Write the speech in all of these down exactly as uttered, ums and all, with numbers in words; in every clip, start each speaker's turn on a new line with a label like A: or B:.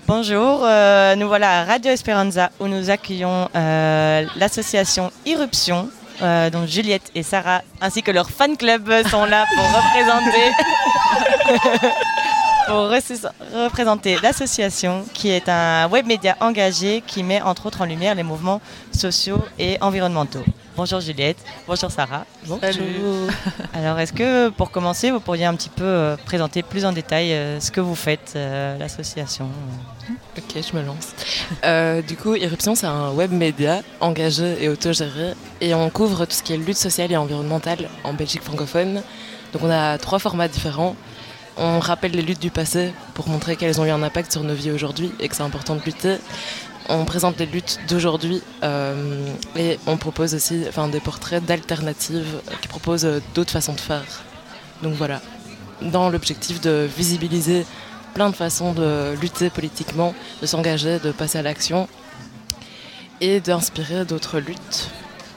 A: Bonjour, euh, nous voilà à Radio Esperanza où nous accueillons euh, l'association Irruption. Euh, donc Juliette et Sarah ainsi que leur fan club sont là pour représenter pour re- représenter l'association qui est un web média engagé qui met entre autres en lumière les mouvements sociaux et environnementaux. Bonjour Juliette, bonjour Sarah.
B: Bonjour.
A: Salut. Alors est-ce que pour commencer vous pourriez un petit peu euh, présenter plus en détail euh, ce que vous faites, euh, l'association?
B: Ok, je me lance. Euh, du coup, Irruption, c'est un web média engagé et autogéré et on couvre tout ce qui est lutte sociale et environnementale en Belgique francophone. Donc on a trois formats différents. On rappelle les luttes du passé pour montrer qu'elles ont eu un impact sur nos vies aujourd'hui et que c'est important de lutter. On présente les luttes d'aujourd'hui euh, et on propose aussi enfin, des portraits d'alternatives qui proposent d'autres façons de faire. Donc voilà, dans l'objectif de visibiliser plein de façons de lutter politiquement, de s'engager, de passer à l'action et d'inspirer d'autres luttes.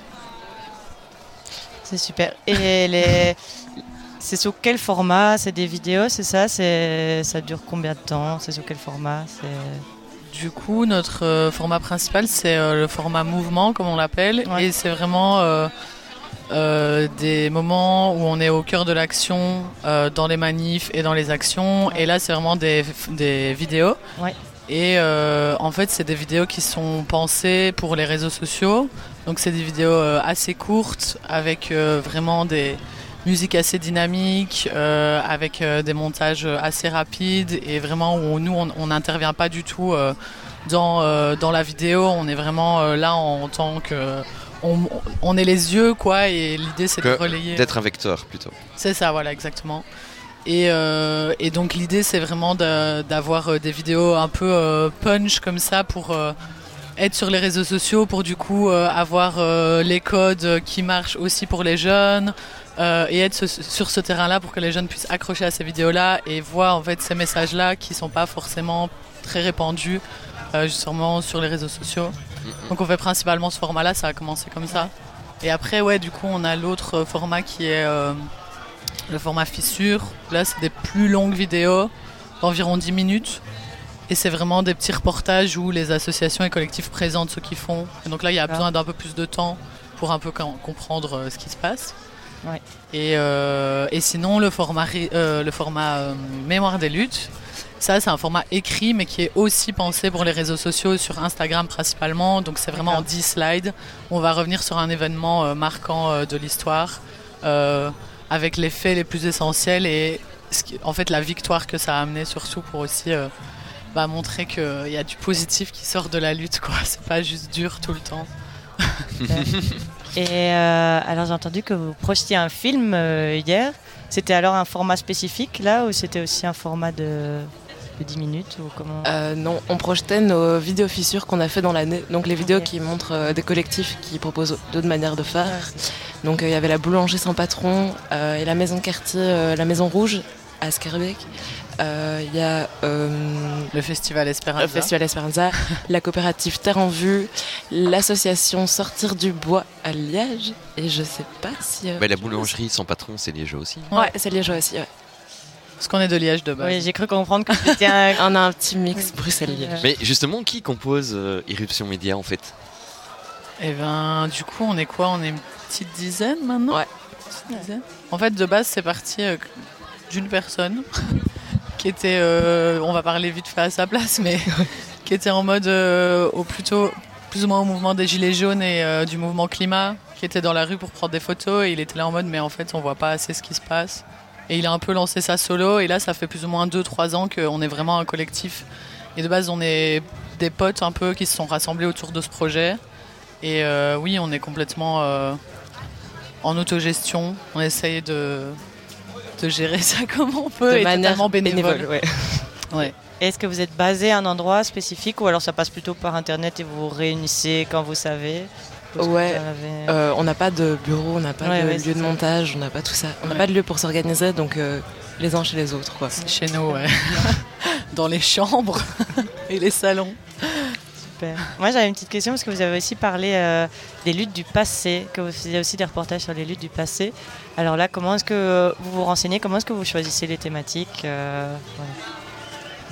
A: C'est super. Et les... c'est sous quel format? C'est des vidéos, c'est ça? C'est... Ça dure combien de temps? C'est sous quel format? C'est...
C: Du coup, notre euh, format principal, c'est euh, le format mouvement, comme on l'appelle. Ouais. Et c'est vraiment euh, euh, des moments où on est au cœur de l'action, euh, dans les manifs et dans les actions. Et là, c'est vraiment des, des vidéos. Ouais. Et euh, en fait, c'est des vidéos qui sont pensées pour les réseaux sociaux. Donc, c'est des vidéos euh, assez courtes, avec euh, vraiment des musiques assez dynamiques, euh, avec euh, des montages assez rapides et vraiment où nous, on n'intervient pas du tout euh, dans, euh, dans la vidéo. On est vraiment euh, là en, en tant que... On, on est les yeux, quoi, et l'idée, c'est
D: que
C: de relayer...
D: D'être un vecteur, plutôt.
C: C'est ça, voilà, exactement. Et, euh, et donc, l'idée, c'est vraiment de, d'avoir des vidéos un peu euh, punch comme ça pour... Euh, être sur les réseaux sociaux pour du coup euh, avoir euh, les codes qui marchent aussi pour les jeunes euh, et être ce, sur ce terrain-là pour que les jeunes puissent accrocher à ces vidéos-là et voir en fait ces messages-là qui sont pas forcément très répandus euh, justement sur les réseaux sociaux. Donc on fait principalement ce format-là, ça a commencé comme ça. Et après ouais du coup on a l'autre format qui est euh, le format fissure. Là c'est des plus longues vidéos d'environ dix minutes. Et c'est vraiment des petits reportages où les associations et collectifs présentent ce qu'ils font. Et donc là, il y a besoin d'un peu plus de temps pour un peu comprendre ce qui se passe. Ouais. Et, euh, et sinon, le format, euh, le format euh, Mémoire des luttes, ça, c'est un format écrit, mais qui est aussi pensé pour les réseaux sociaux, sur Instagram principalement. Donc c'est vraiment en dix slides. On va revenir sur un événement euh, marquant euh, de l'histoire, euh, avec les faits les plus essentiels et ce qui, en fait la victoire que ça a amené, surtout pour aussi... Euh, Bah, montrer qu'il y a du positif qui sort de la lutte, quoi. C'est pas juste dur tout le temps.
A: Et euh, alors j'ai entendu que vous projetiez un film euh, hier. C'était alors un format spécifique là ou c'était aussi un format de, de dix minutes ou comment
B: euh, Non, on projetait nos vidéos fissures qu'on a fait dans l'année. Donc les vidéos okay. qui montrent euh, des collectifs qui proposent d'autres manières de faire. Ouais, donc il euh, y avait la boulangerie sans patron euh, et la maison quartier, euh, la maison rouge à Scarbeck. Il euh, y a euh,
C: le Festival Esperanza,
B: le Festival Esperanza la coopérative Terre en Vue, l'association Sortir du Bois à Liège, et je sais pas si... Euh,
D: bah, la boulangerie sans patron, c'est liégeois aussi.
B: Ouais, ouais c'est liégeois aussi, ouais.
C: Parce qu'on est de Liège de base.
A: Oui, j'ai cru comprendre que c'était un...
B: On a un petit mix Bruxelles-Liège.
D: Mais justement, qui compose euh, Irruption Média en fait?
C: Eh ben, du coup, on est quoi? On est une petite dizaine maintenant?
B: Ouais.
C: Petite dizaine. En fait, de base, c'est parti euh, d'une personne... qui était, euh, on va parler vite fait à sa place, mais qui était en mode euh, au plutôt, plus ou moins au mouvement des Gilets jaunes et euh, du mouvement climat, qui était dans la rue pour prendre des photos et il était là en mode mais en fait on voit pas assez ce qui se passe. Et il a un peu lancé ça solo et là ça fait plus ou moins deux trois ans qu'on est vraiment un collectif. Et de base on est des potes un peu qui se sont rassemblés autour de ce projet. Et euh, oui, on est complètement euh, en autogestion, on essaye de... de gérer ça comme on peut
B: de
C: et
B: manière
C: totalement bénévole.
B: bénévole ouais.
A: Ouais. Est-ce que vous êtes basé à un endroit spécifique ou alors ça passe plutôt par internet et vous vous réunissez quand vous savez?
B: Ouais, avez... euh, on n'a pas de bureau, on n'a pas ouais, de ouais, lieu de montage, on n'a pas tout ça. On n'a ouais. pas de lieu pour s'organiser, donc euh, les uns chez les autres, quoi.
C: Chez nous, ouais. Dans les chambres et les salons.
A: Super. Moi j'avais une petite question parce que vous avez aussi parlé euh, des luttes du passé, que vous faisiez aussi des reportages sur les luttes du passé. Alors là, comment est-ce que vous vous renseignez, comment est-ce que vous choisissez les thématiques euh, ouais.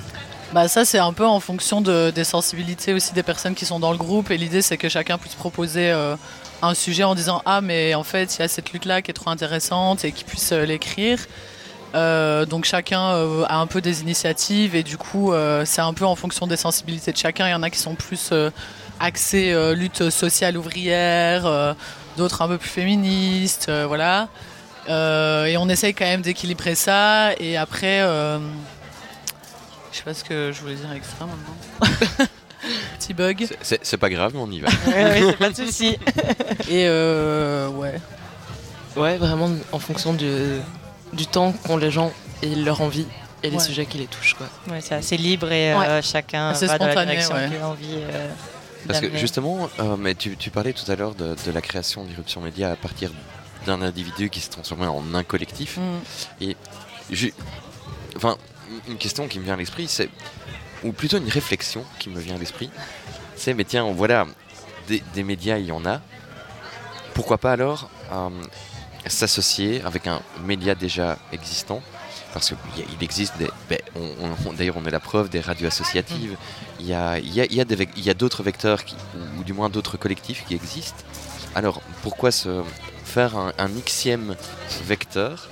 C: Bah ça c'est un peu en fonction de, des sensibilités aussi des personnes qui sont dans le groupe et l'idée c'est que chacun puisse proposer euh, un sujet en disant ah mais en fait il y a cette lutte là qui est trop intéressante et qu'ils puissent euh, l'écrire. Euh, donc chacun euh, a un peu des initiatives et du coup euh, c'est un peu en fonction des sensibilités de chacun. Il y en a qui sont plus euh, axés euh, lutte sociale ouvrière, euh, d'autres un peu plus féministes, euh, voilà. Euh, et on essaye quand même d'équilibrer ça et après euh, je sais pas ce que je voulais dire avec ça maintenant. Petit bug.
D: C'est- C'est c'est pas grave, mais on y va.
A: Ouais, ouais, pas de souci.
C: Et euh, ouais.
B: Ouais, vraiment en fonction du, du temps qu'ont les gens et leur envie et les
C: Ouais.
B: sujets qui les touchent, quoi.
A: Ouais, c'est assez libre et euh, chacun
C: Assez
A: va dans la
C: spontané,
A: direction
C: ouais.
A: qu'il a envie. euh,
D: Parce que
A: d'amener.
D: justement, euh, mais tu, tu parlais tout à l'heure de, de la création d'Irruption Média à partir d'un individu qui se transformait en un collectif.
C: Mm.
D: J'ai- Enfin, une question qui me vient à l'esprit, c'est, ou plutôt une réflexion qui me vient à l'esprit, c'est, mais tiens, voilà, des, des médias, il y en a. Pourquoi pas alors euh, s'associer avec un média déjà existant? Parce qu'il existe, des, ben, on, on- d'ailleurs on est la preuve des radios associatives, il y a, il y a, il y a des vec- il y a d'autres vecteurs, qui, ou, ou du moins d'autres collectifs qui existent. Alors pourquoi se faire un, un xème vecteur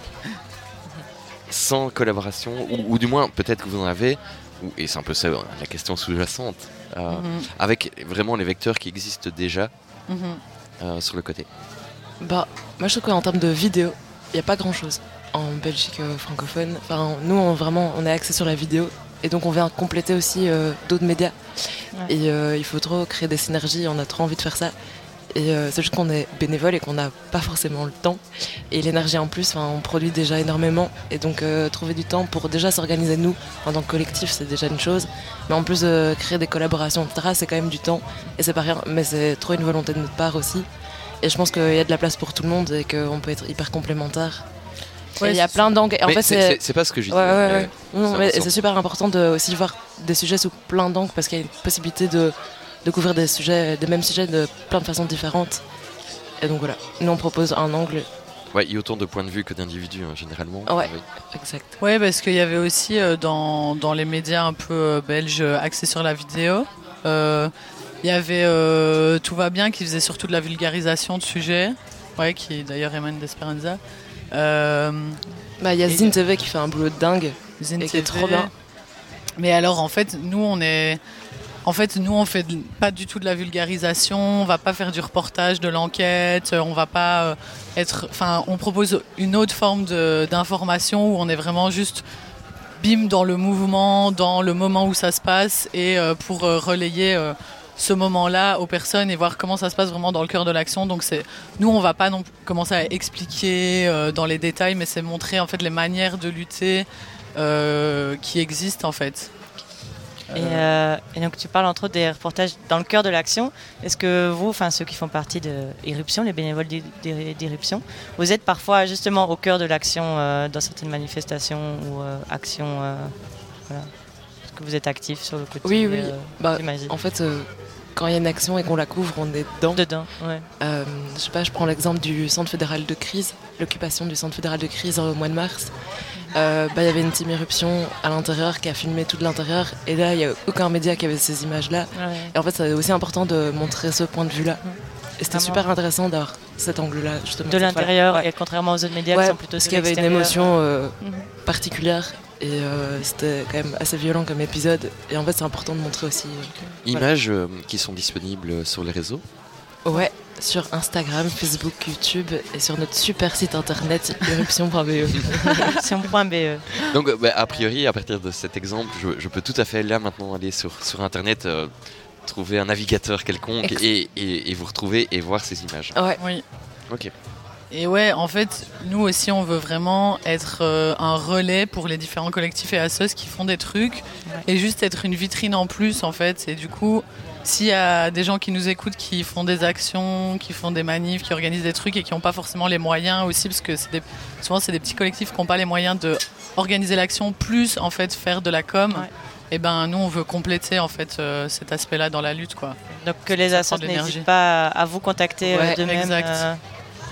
D: sans collaboration, ou, ou du moins peut-être que vous en avez, ou, et c'est un peu ça la question sous-jacente, euh,
C: Mhm.
D: avec vraiment les vecteurs qui existent déjà
C: Mhm.
D: euh, sur le côté.
B: Bah, moi je trouve qu'en termes de vidéo, il n'y a pas grand chose en Belgique euh, francophone. Enfin, nous, on, vraiment, on est axé sur la vidéo et donc on vient compléter aussi euh, d'autres médias.
A: Ouais.
B: Et euh, il faut trop créer des synergies, on a trop envie de faire ça. Et euh, c'est juste qu'on est bénévole et qu'on n'a pas forcément le temps. Et l'énergie en plus, on produit déjà énormément. Et donc euh, trouver du temps pour déjà s'organiser nous en tant que collectif, c'est déjà une chose. Mais en plus euh, créer des collaborations, et cetera, c'est quand même du temps. Et c'est pas rien, mais c'est trop une volonté de notre part aussi. Et je pense qu'il y a de la place pour tout le monde et qu'on peut être hyper complémentaires.
C: Ouais,
B: Et il y a
C: c'est
B: plein d'angles. Et en
D: Mais
B: fait,
D: c'est-
B: c'est
D: c'est c'est pas ce que je dis.
B: ouais, ouais, ouais. Non,
D: c'est
B: mais
D: important.
B: c'est super important de aussi voir des sujets sous plein d'angles parce qu'il y a une possibilité de, de couvrir des sujets, des mêmes sujets de plein de façons différentes. Et donc voilà, nous on propose un angle.
D: Ouais, il y a autant de points de vue que d'individus, hein, généralement.
B: Ouais.
D: Oui.
B: Exact.
C: Ouais, parce qu'il y avait aussi euh, dans, dans les médias un peu euh, belges euh, axés sur la vidéo, euh, il y avait euh, Tout va bien qui faisait surtout de la vulgarisation de sujets, ouais, qui d'ailleurs émane d'Esperanza. Euh,
B: Bah, il y a
C: Et-
B: Zine T V qui fait un boulot de dingue.
C: Zine
B: Et qui est
C: T V.
B: trop bien.
C: Mais alors en fait, nous on est, en fait nous on fait de- pas du tout de la vulgarisation, on va pas faire du reportage, de l'enquête, euh, on va pas euh, être, enfin on propose une autre forme de- d'information où on est vraiment juste bim dans le mouvement, dans le moment où ça se passe et euh, pour euh, relayer euh, ce moment-là aux personnes et voir comment ça se passe vraiment dans le cœur de l'action. Donc c'est, nous on va pas non plus commencer à expliquer euh, dans les détails, mais c'est montrer en fait les manières de lutter euh, qui existent en fait.
A: Et, euh, et donc tu parles entre autres des reportages dans le cœur de l'action. Est-ce que vous, enfin ceux qui font partie de Irruption, les bénévoles d'I- d'I- d'Irruption, vous êtes parfois justement au cœur de l'action euh, dans certaines manifestations ou euh, actions euh, voilà. Est-ce que vous êtes actif sur le côté
B: Oui, oui.
A: euh,
B: Bah,
A: j'imagine.
B: en fait, euh, quand il y a une action et qu'on la couvre, on est dedans.
A: Dedans, ouais.
B: Euh, je sais pas, je prends l'exemple du centre fédéral de crise, l'occupation du centre fédéral de crise au mois de mars. Euh, bah, il y avait une team Irruption à l'intérieur qui a filmé tout de l'intérieur et là il n'y a aucun média qui avait ces images-là.
A: Ouais.
B: Et en fait c'est aussi important de montrer ce point de vue-là. Et c'était
A: Vraiment.
B: super intéressant d'avoir cet angle-là justement.
A: De l'intérieur,
B: Ouais.
A: et contrairement aux autres médias
B: Ouais,
A: qui sont plutôt
B: parce
A: sur
B: qu'il y avait une
A: l'extérieur.
B: émotion euh,
A: Mhm.
B: particulière et euh, c'était quand même assez violent comme épisode. Et en fait c'est important de montrer aussi. euh,
D: Images euh, qui sont disponibles sur les réseaux.
B: Ouais, sur Instagram, Facebook, YouTube et sur notre super site internet irruption point b e.
A: C'est mon point B E.
D: Donc, euh, bah, a priori, à partir de cet exemple, je, je peux tout à fait là maintenant aller sur, sur Internet, euh, trouver un navigateur quelconque
B: Ex-
D: et, et, et vous retrouver et voir ces images.
B: Ouais.
C: Oui.
D: Ok.
C: Et ouais, en fait, nous aussi, on veut vraiment être euh, un relais pour les différents collectifs et assos qui font des trucs
A: Ouais.
C: et juste être une vitrine en plus, en fait. Et du coup, s'il y a des gens qui nous écoutent, qui font des actions, qui font des manifs, qui organisent des trucs et qui n'ont pas forcément les moyens aussi, parce que c'est des, souvent, c'est des petits collectifs qui n'ont pas les moyens de organiser l'action, plus, en fait, faire de la com.
A: Ouais.
C: Et ben, nous, on veut compléter, en fait, euh, cet aspect-là dans la lutte, quoi.
A: Donc que les
C: Ça
A: assos
C: prend de l'énergie.
A: n'hésitent pas à vous contacter euh,
B: Ouais,
A: de même.
C: exact.
A: euh,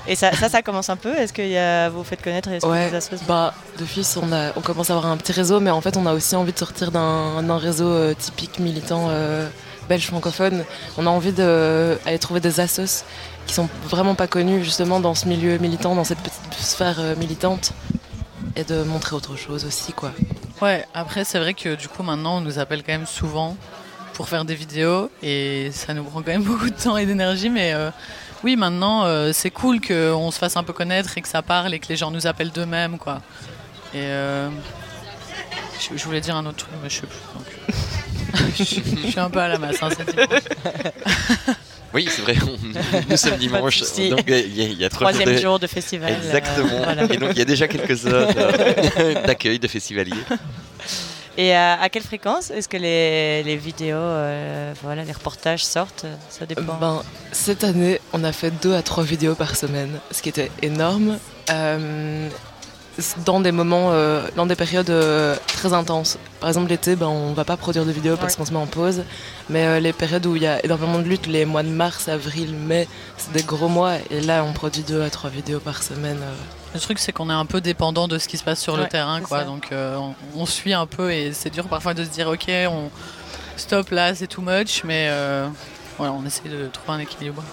A: Et ça, ça, ça commence un peu. Est-ce que y a, vous faites connaître est-ce
B: Ouais,
A: que des associations
B: bah, de fils, on, a, on commence à avoir un petit réseau, mais en fait, on a aussi envie de sortir d'un, d'un réseau euh, typique militant euh, belge francophone. On a envie d'aller trouver des assos qui sont vraiment pas connus, justement, dans ce milieu militant, dans cette petite sphère euh, militante, et de montrer autre chose aussi, quoi.
C: Ouais, après, c'est vrai que du coup, maintenant, on nous appelle quand même souvent pour faire des vidéos, et ça nous prend quand même beaucoup de temps et d'énergie, mais euh, oui, maintenant, euh, c'est cool qu'on se fasse un peu connaître et que ça parle et que les gens nous appellent d'eux-mêmes, quoi. Et euh, je, je voulais dire un autre truc, mais je sais plus. Donc... je, je suis un peu à la masse, hein, c'est dimanche.
D: Oui, c'est vrai, on, nous sommes dimanche, donc il y, y a trois
A: Troisième
D: jours de...
A: jour de festival.
D: Exactement,
A: euh, voilà.
D: Et donc il y a déjà quelques heures euh, d'accueil de festivaliers.
A: Et à, à quelle fréquence est-ce que les, les vidéos, euh, voilà, les reportages sortent? Ça dépend.
B: Ben, cette année, on a fait deux à trois vidéos par semaine, ce qui était énorme. Euh, dans des moments, euh, dans des périodes euh, très intenses. Par exemple, l'été, ben, on ne va pas produire de vidéos parce ouais. qu'on se met en pause. Mais euh, les périodes où il y a énormément de lutte, les mois de mars, avril, mai, c'est des gros mois. Et là, on produit deux à trois vidéos par semaine. Euh.
C: Le truc, c'est qu'on est un peu dépendant de ce qui se passe sur ouais, le terrain, quoi. Donc, euh, on, on suit un peu et c'est dur parfois de se dire, ok, on stop là, c'est too much, mais euh, voilà, on essaie de trouver un équilibre.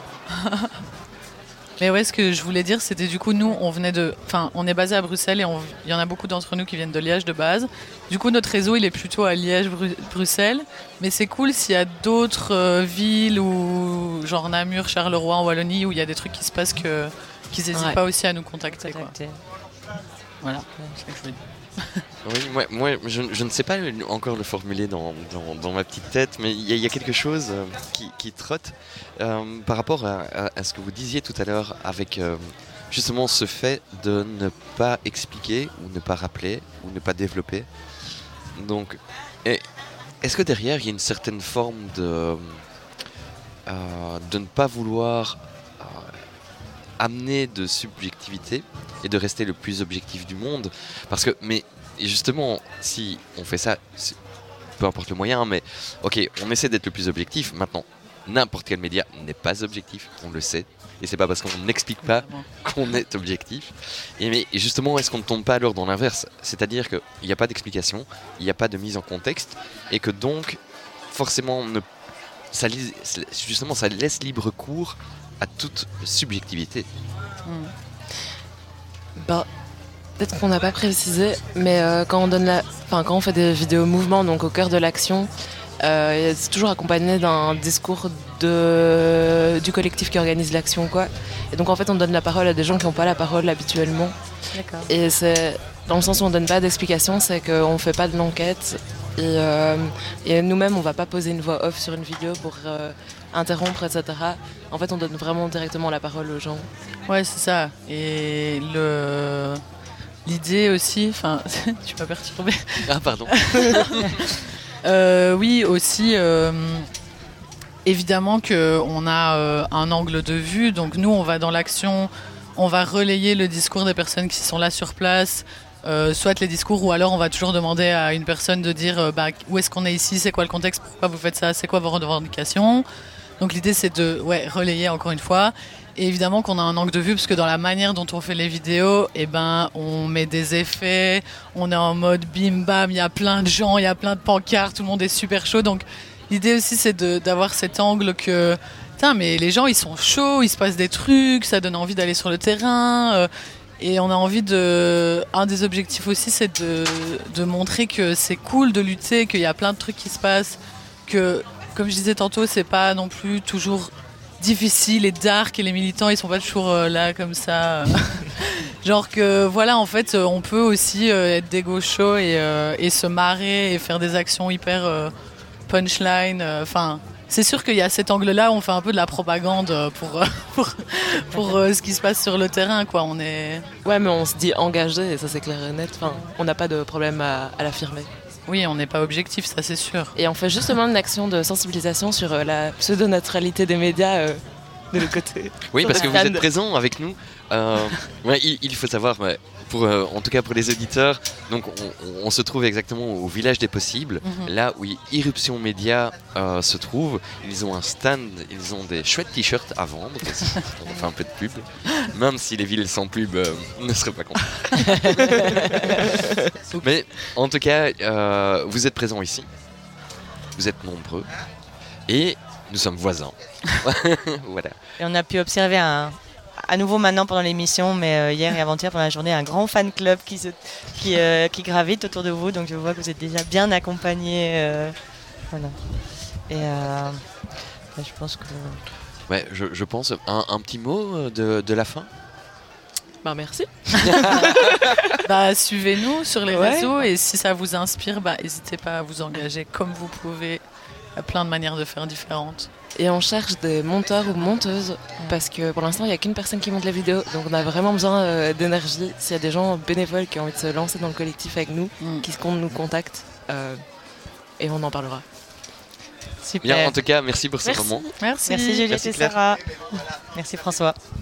C: Mais ouais, ce que je voulais dire, c'était du coup, nous, on venait de, enfin, on est basé à Bruxelles et il y en a beaucoup d'entre nous qui viennent de Liège de base. Du coup, notre réseau, il est plutôt à Liège, Bru- Bruxelles. Mais c'est cool s'il y a d'autres euh, villes ou genre Namur, Charleroi, en Wallonie, où il y a des trucs qui se passent que qu'ils n'hésitent ouais. pas aussi à nous contacter. Quoi. Voilà, c'est ce que je voulais dire.
D: Oui, moi, moi je, je ne sais pas encore le formuler dans, dans, dans ma petite tête, mais il y, y a quelque chose euh, qui, qui trotte euh, par rapport à, à, à ce que vous disiez tout à l'heure avec euh, justement ce fait de ne pas expliquer ou ne pas rappeler ou ne pas développer. Donc, et, est-ce que derrière il y a une certaine forme de, euh, de ne pas vouloir euh, amener de subjectivité et de rester le plus objectif du monde, parce que, mais justement, si on fait ça, peu importe le moyen, mais ok, on essaie d'être le plus objectif. Maintenant, n'importe quel média n'est pas objectif, on le sait, et c'est pas parce qu'on n'explique pas qu'on est objectif. Et mais justement, est-ce qu'on ne tombe pas alors dans l'inverse, c'est-à-dire qu'il n'y a pas d'explication, il n'y a pas de mise en contexte, et que donc, forcément, ne, ça, justement, ça laisse libre cours à toute subjectivité.
B: Mmh. Bah, peut-être qu'on n'a pas précisé, mais euh, quand, on donne la... enfin, quand on fait des vidéos mouvement, donc au cœur de l'action, euh, c'est toujours accompagné d'un discours de... du collectif qui organise l'action, quoi. Et donc en fait, on donne la parole à des gens qui n'ont pas la parole habituellement.
A: D'accord.
B: Et c'est dans le sens où on ne donne pas d'explication, c'est qu'on ne fait pas de l'enquête. Et, euh, et nous-mêmes, on ne va pas poser une voix off sur une vidéo pour euh, interrompre, et cetera. En fait, on donne vraiment directement la parole aux gens.
C: Ouais, c'est ça. Et le... l'idée aussi... Enfin, tu m'as perturbé.
D: Ah, pardon.
C: euh, oui, aussi... Euh... Évidemment qu'on a euh, un angle de vue. Donc nous, on va dans l'action, on va relayer le discours des personnes qui sont là sur place. Euh, soit les discours, ou alors on va toujours demander à une personne de dire euh, bah, où est-ce qu'on est ici, c'est quoi le contexte, pourquoi vous faites ça, c'est quoi vos revendications. Donc l'idée c'est de ouais, relayer encore une fois. Et évidemment qu'on a un angle de vue parce que dans la manière dont on fait les vidéos, eh ben, on met des effets, on est en mode bim bam, il y a plein de gens, il y a plein de pancartes, tout le monde est super chaud. Donc l'idée aussi c'est de, d'avoir cet angle que putain, mais les gens ils sont chauds, il se passe des trucs, ça donne envie d'aller sur le terrain. Euh, Et on a envie de... Un des objectifs aussi, c'est de, de montrer que c'est cool de lutter, qu'il y a plein de trucs qui se passent, que, comme je disais tantôt, c'est pas non plus toujours difficile et dark, et les militants, ils sont pas toujours là comme ça. Genre que, voilà, en fait, on peut aussi être des gauchos et, et se marrer et faire des actions hyper punchline. Enfin... C'est sûr qu'il y a cet angle-là où on fait un peu de la propagande pour, pour, pour euh, ce qui se passe sur le terrain, quoi. On est...
B: Ouais, mais on se dit engagé, et ça c'est clair et net. Enfin, on n'a pas de problème à, à l'affirmer.
C: Oui, on n'est pas objectif, ça c'est sûr.
B: Et on fait justement une action de sensibilisation sur euh, la pseudo-neutralité des médias euh, de l'autre côté.
D: Oui,
B: Sur
D: parce que
B: le
D: vous
B: stand.
D: êtes présents avec nous. Euh, ouais, il, il faut savoir, ouais, pour, euh, en tout cas pour les auditeurs, donc on, on se trouve exactement au village des possibles,
C: Mhm.
D: là où Irruption Média euh, se trouve. Ils ont un stand, ils ont des chouettes t-shirts à vendre aussi. On fait un peu de pub, même si les villes sans pub euh, ne seraient pas contents. Mais en tout cas, euh, vous êtes présents ici, vous êtes nombreux et nous sommes voisins. Voilà.
A: Et on a pu observer un, à nouveau maintenant pendant l'émission, mais euh, hier et avant-hier pendant la journée, un grand fan club qui, se, qui, euh, qui gravite autour de vous. Donc je vois que vous êtes déjà bien accompagnés. euh, voilà. Et euh, bah, je pense que.
D: Ouais, je, je pense un, un petit mot euh, de, de la fin.
B: Bah merci.
C: Bah, suivez-nous sur les
B: Ouais.
C: réseaux et si ça vous inspire, bah, n'hésitez pas à vous engager comme vous pouvez. Il y a plein de manières de faire différentes.
B: Et on cherche des monteurs ou monteuses parce que pour l'instant il n'y a qu'une personne qui monte la vidéo, donc on a vraiment besoin euh, d'énergie. S'il y a des gens bénévoles qui ont envie de se lancer dans le collectif avec nous,
C: Mm.
B: qui se comptent nous contactent euh, et on en parlera.
A: Super.
D: Bien, en tout cas, merci pour ce
B: Merci.
D: moment.
C: Merci.
A: Merci Juliette
D: Merci,
A: et
D: Claire.
A: Sarah. Merci François.